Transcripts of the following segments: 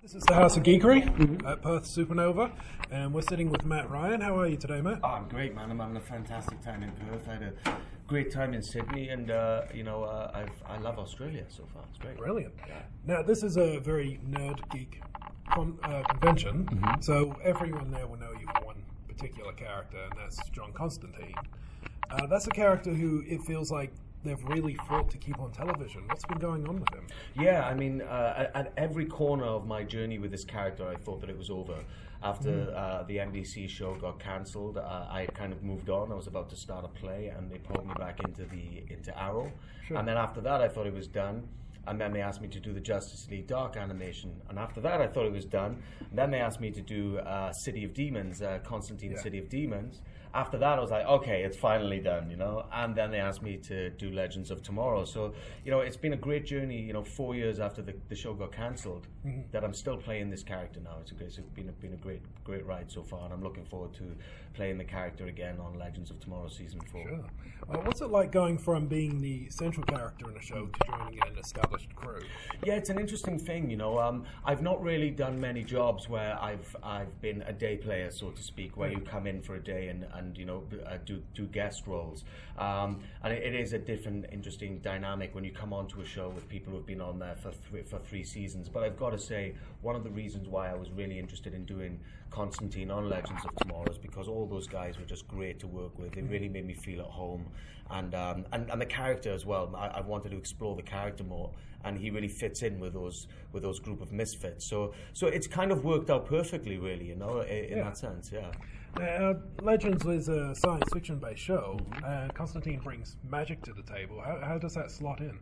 This is the House of Geekery at Perth Supernova, and we're sitting with Matt Ryan. How are you today, Matt? Oh, I'm great, man. I'm having a fantastic time in Perth. I had a great time in Sydney, and I love Australia so far. It's great. Brilliant. Yeah. Now, this is a very nerd geek convention, so everyone there will know you for one particular character, and that's John Constantine. That's a character who it feels like they've really fought to keep on television. What's been going on with him? Yeah, I mean, at every corner of my journey with this character, I thought that it was over. After the NBC show got cancelled, I had kind of moved on. I was about to start a play, and they pulled me back into Arrow. Sure. And then after that, I thought it was done. And then they asked me to do the Justice League Dark animation. And after that, I thought it was done. And then they asked me to do City of Demons, Constantine City of Demons. After that, I was like, okay, it's finally done, you know. And then they asked me to do Legends of Tomorrow. So, you know, it's been a great journey, you know, 4 years after the show got cancelled, that I'm still playing this character now. It's been a great ride so far, and I'm looking forward to playing the character again on Legends of Tomorrow Season 4. Sure. What's it like going from being the central character in a show to joining an established crew? Yeah, it's an interesting thing, you know. I've not really done many jobs where I've been a day player, so to speak, where you come in for a day and you know, do guest roles. And it is a different, interesting dynamic when you come onto a show with people who've been on there for three seasons. But I've got to say, one of the reasons why I was really interested in doing Constantine on Legends of Tomorrow is because all those guys were just great to work with. They really made me feel at home, and the character as well. I wanted to explore the character more, and he really fits in with those group of misfits. So it's kind of worked out perfectly, really, you know, in that sense. Yeah. Legends was a science fiction based show. Constantine brings magic to the table. How does that slot in?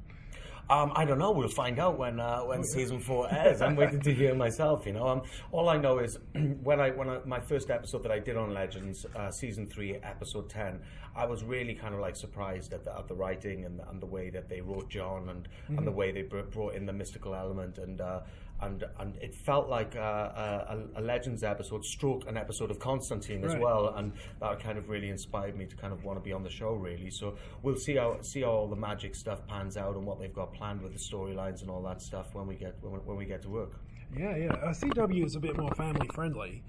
I don't know. We'll find out when season 4 airs. I'm waiting to hear myself. You know, all I know is when my first episode that I did on Legends, season 3, episode 10, I was really kind of like surprised at the writing and the way that they wrote John and the way they brought in the mystical element and it felt like a Legends episode stroke an episode of Constantine as well, and that kind of really inspired me to kind of want to be on the show, really. So we'll see how all the magic stuff pans out and what they've got planned with the storylines and all that stuff when we get to work. Yeah. CW is a bit more family friendly.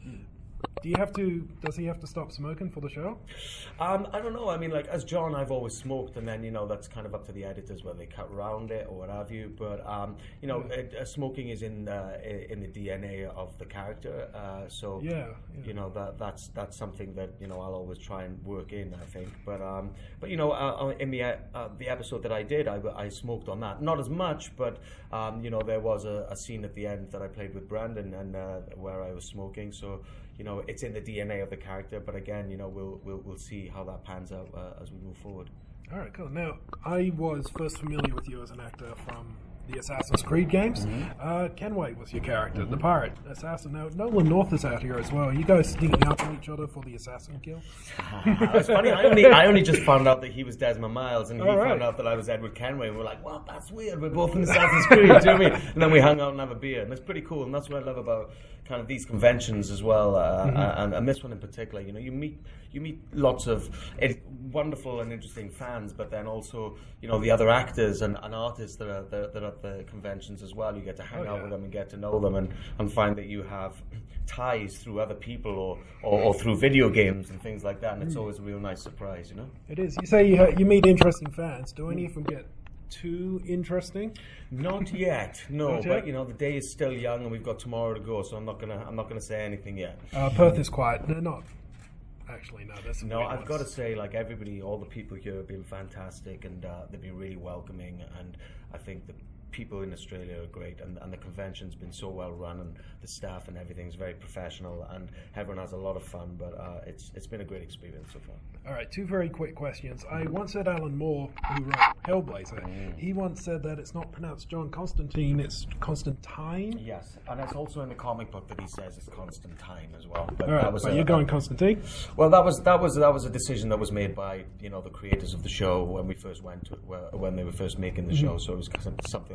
Does he have to stop smoking for the show? I don't know. I mean, like, as John, I've always smoked, and then, you know, that's kind of up to the editors whether they cut around it or what have you. But, you know, smoking is in the DNA of the character. So, you know, that's something that, you know, I'll always try and work in, I think. But you know, in the episode that I did, I smoked on that. Not as much, but, you know, there was a scene at the end that I played with Brandon and where I was smoking. So, you know, it's in the DNA of the character, but again, you know, we'll see how that pans out as we move forward. All right, cool. Now, I was first familiar with you as an actor from the Assassin's Creed games. Kenway was your character, the pirate assassin. Now, Nolan North is out here as well. Are you guys sneaking up on each other for the assassin kill? It's funny, I only just found out that he was Desmond Miles, and he found out that I was Edward Kenway, and we're like, well, that's weird, we're both in Assassin's Creed, do you know what I mean? And then we hung out and have a beer, and it's pretty cool, and that's what I love about kind of these conventions as well, and this one in particular. You know, you meet lots of wonderful and interesting fans, but then also, you know, the other actors and artists that are at the conventions as well. You get to hang out with them and get to know them, and find that you have ties through other people or through video games and things like that, and it's always a real nice surprise, you know. It is. You say you meet interesting fans. Do any of them get too interesting? Not yet, no. But you know, the day is still young, and we've got tomorrow to go. So I'm not gonna say anything yet. Perth is quiet. They're not. Actually, no. There's some I've got to say, like, everybody, all the people here have been fantastic, and they've been really welcoming, and I think the people in Australia are great, and the convention's been so well run, and the staff and everything's very professional, and everyone has a lot of fun. But it's been a great experience so far. All right, 2 very quick questions. I once said Alan Moore, who wrote Hellblazer, he once said that it's not pronounced John Constantine, it's Constantine. Yes, and it's also in the comic book that he says it's Constantine as well. But all right, you're going Constantine? Well, that was a decision that was made by, you know, the creators of the show when we first when they were first making the show. So it was something that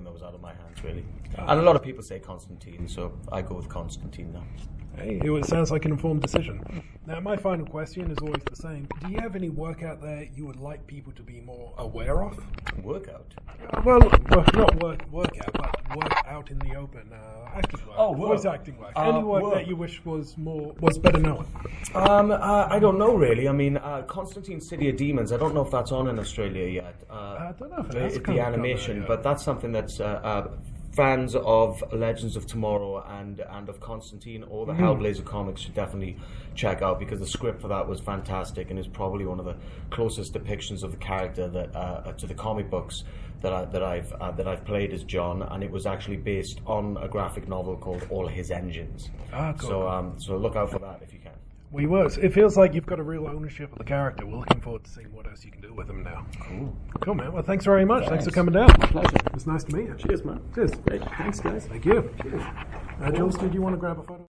that was out of my hands, really. And a lot of people say Constantine, so I go with Constantine now. Hey, it sounds like an informed decision. Now, my final question is always the same. Do you have any work out there you would like people to be more aware of? Workout? Well, not workout, but work out in the open. Acting work, voice acting work. Any work that you wish was better known? I don't know, really. I mean, Constantine City of Demons, I don't know if that's on in Australia yet. I don't know if it has the animation, but that's something that's fans of Legends of Tomorrow and of Constantine or the Hellblazer comics should definitely check out, because the script for that was fantastic and is probably one of the closest depictions of the character that to the comic books that I've played as John, and it was actually based on a graphic novel called All His Engines. Cool. So look out for that if you can. We was. It feels like you've got a real ownership of the character. We're looking forward to seeing what else you can do with him now. Cool, man. Well, thanks very much. Thanks for coming down. Pleasure. It was nice to meet you. Cheers, man. Cheers. Great. Thanks, guys. Thank you. Cheers. Jules, did you want to grab a photo?